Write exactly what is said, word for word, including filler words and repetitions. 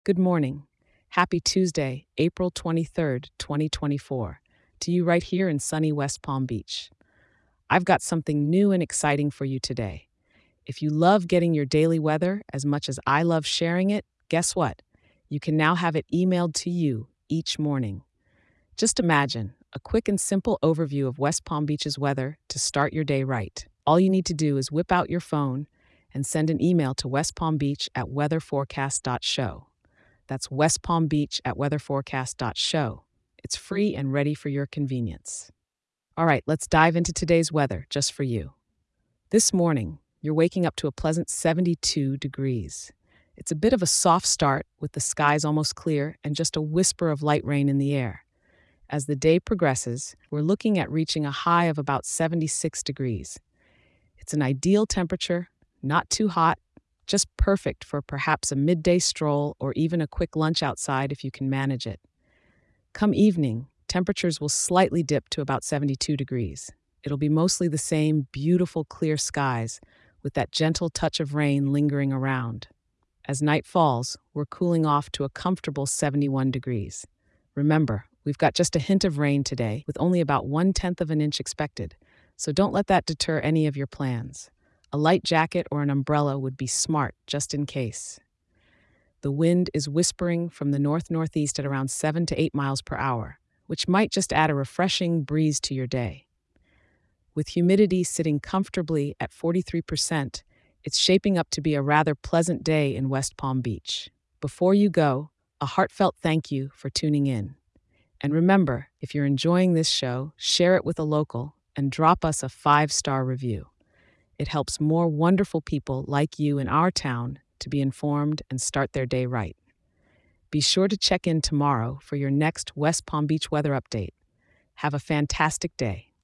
Good morning. Happy Tuesday, April twenty-third, twenty twenty-four, to you right here in sunny West Palm Beach. I've got something new and exciting for you today. If you love getting your daily weather as much as I love sharing it, guess what? You can now have it emailed to you each morning. Just imagine a quick and simple overview of West Palm Beach's weather to start your day right. All you need to do is whip out your phone and send an email to West Palm Beach at weather forecast dot show. That's West Palm Beach at weather forecast dot show. It's free and ready for your convenience. All right, let's dive into today's weather just for you. This morning, you're waking up to a pleasant seventy-two degrees. It's a bit of a soft start with the skies almost clear and just a whisper of light rain in the air. As the day progresses, we're looking at reaching a high of about seventy-six degrees. It's an ideal temperature, not too hot, just perfect for perhaps a midday stroll or even a quick lunch outside if you can manage it. Come evening, temperatures will slightly dip to about seventy-two degrees. It'll be mostly the same beautiful clear skies with that gentle touch of rain lingering around. As night falls, we're cooling off to a comfortable seventy-one degrees. Remember, we've got just a hint of rain today with only about one-tenth of an inch expected, so don't let that deter any of your plans. A light jacket or an umbrella would be smart just in case. The wind is whispering from the north-northeast at around seven to eight miles per hour, which might just add a refreshing breeze to your day. With humidity sitting comfortably at forty-three percent, it's shaping up to be a rather pleasant day in West Palm Beach. Before you go, a heartfelt thank you for tuning in. And remember, if you're enjoying this show, share it with a local and drop us a five-star review. It helps more wonderful people like you in our town to be informed and start their day right. Be sure to check in tomorrow for your next West Palm Beach weather update. Have a fantastic day.